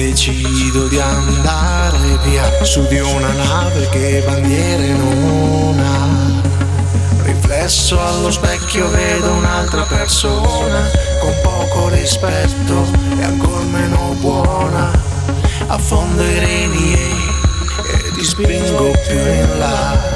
decido di andare via su di una nave che bandiere non ha. Riflesso allo specchio vedo un'altra persona con poco rispetto e ancor meno buona. Affondo i reni e ti spingo più in là.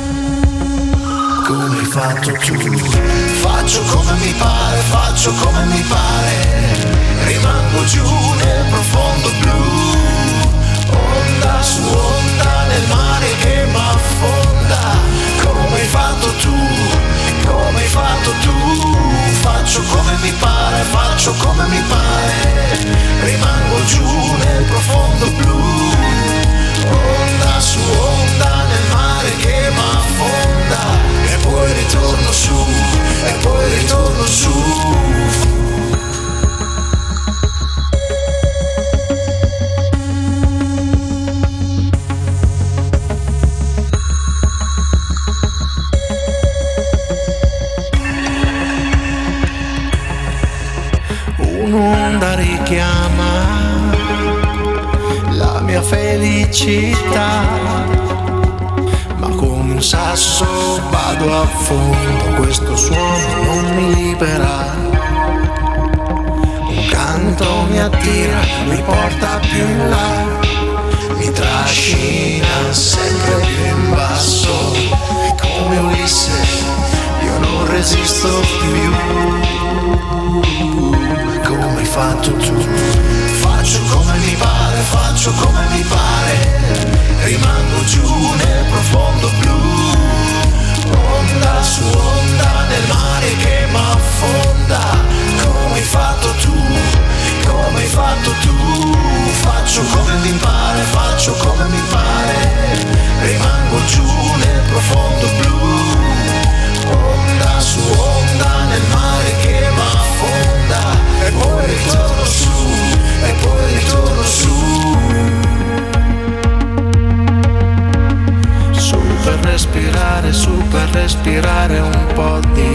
Come hai fatto tu? Faccio come mi pare, faccio come mi pare. Rimango giù nel profondo blu, onda su onda nel mare che m'affonda. Come hai fatto tu? Come hai fatto tu? Faccio come mi pare, faccio come mi pare. Rimango giù nel profondo blu, onda su onda nel mare che m'affonda. E poi ritorno su, e poi ritorno su. Un'onda richiama la mia felicità, ma come un sasso vado a fondo, questo suono non mi libera. Un canto mi attira, mi porta più in là, mi trascina sempre più in basso. E come Ulisse io non resisto più. Come hai fatto tu? Faccio come mi pare, faccio come mi pare. Rimango giù nel profondo blu, onda su onda nel mare che m'affonda. Come hai fatto tu? Come hai fatto tu? Faccio come mi pare, faccio come mi pare. Rimango giù nel profondo blu, onda su onda nel mare che m'affonda. E poi ritorno su, e poi ritorno su. Su per respirare un po' di